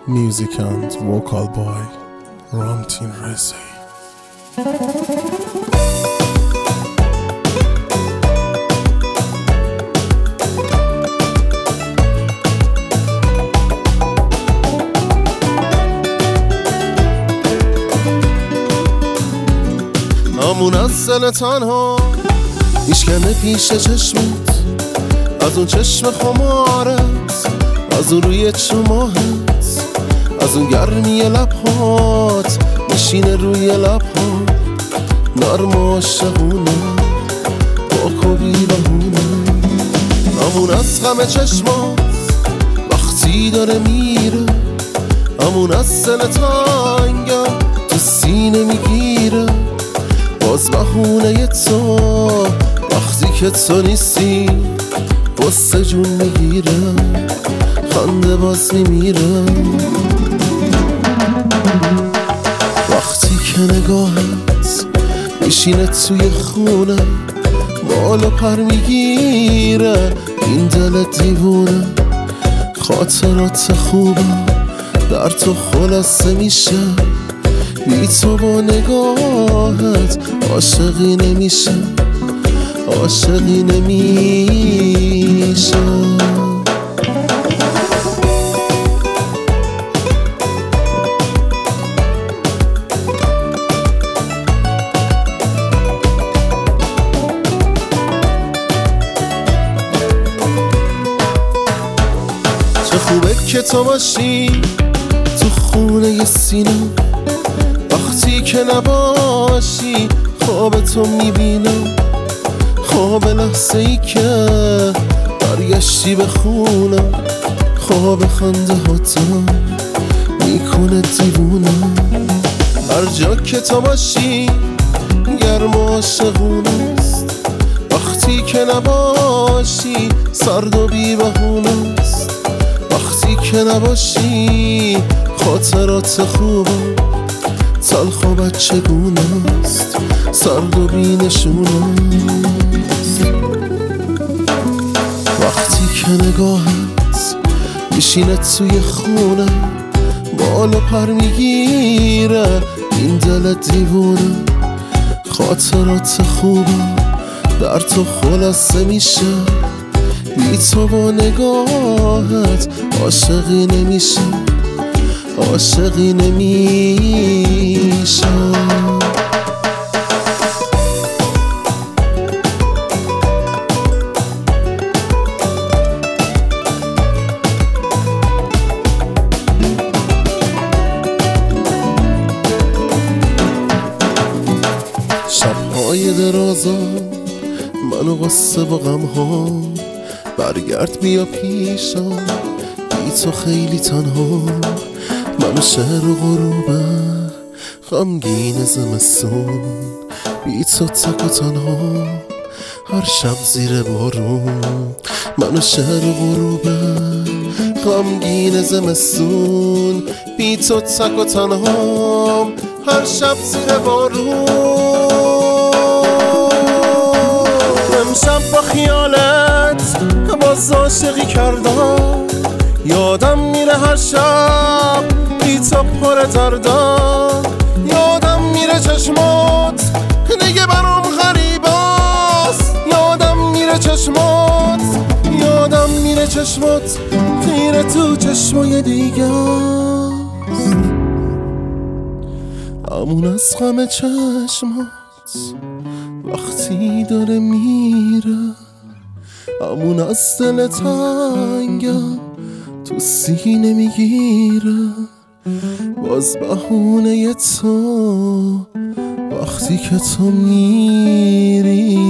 Music and vocal by Ramtin Rezi. همون از دل تنها میشکنه پیش چشمت، از اون چشم خمارت، از اون روی چماهت، از اون گرمی لبهات میشینه روی لبهات، نرم و عاشقونه پاک و بیرهونه. همون از غم چشمات وقتی داره میره، همون از دل تنگم تو سینه میگیره، باز بهونه تو وقتی که تو نیستی بسته جون میگیره، خنده باز میمیره. وقتی که نگاهت میشینه توی خونه، بال و پر میگیره این دل دیوونه، خاطرات خوبه در تو خلاصه میشه، بی تو با نگاهت عاشقی نمیشه، عاشقی نمیشه. چه خوبه که تو باشی تو خونه ی سینه، وقتی که نباشی خواب تو میبینم، خواب لحظه ای که برگشتی به خونم، خواب خنده هاتم میکنه دیوونه. هر جا که تو باشی گرم و عاشقونه است، وقتی که نباشی سرد و بی بهونه است، وقتی که نباشی خاطرات خوبه تلخ و بچگونه است، سرد و بی نشونه است. وقتی که نگاهت میشینه توی خونه، بال و پر میگیره این دل دیوونه، خاطرات خوبه در تو خلاصه میشه، بی تو با نگاهت عاشقی نمیشه، عاشقی نمیشه. شبهای درازم منو قصه با غم ها، برگرد بیا پیشم بی تو خیلی تنها، منو شهر و غروبه غمگین زمستون، بی تو تک و تنها هر شب زیر بارون، منو شهر و غروبه غمگین زمستون، بی تو تک و تنها هر شب زیر بارون. امشب با خیالت باز عاشقی کردم، یادم میره هر شب بی تو پر دردم، یادم میره چشمات دیگه برام غریباست، یادم میره چشمات، یادم میره چشمات خیره تو چشمای دیگه است. همون از غم چشمات وقتی داره میره، همون از دل تنگم تو سینه میگیره، باز بهونه تو وقتی که تو میری